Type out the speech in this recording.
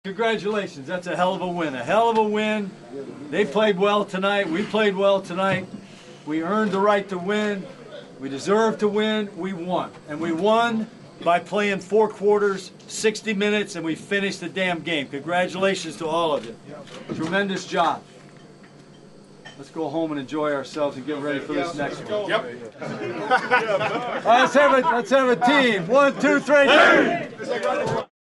Congratulations, that's a hell of a win. A hell of a win. They played well tonight. We played well tonight. We earned the right to win. We deserved to win. We won. And we won by playing 4 quarters, 60 minutes, and we finished the damn game. Congratulations to all of you. Tremendous job. Let's go home and enjoy ourselves and get ready for this next one. Yep. All right, let's have a team. 1, 2, 3.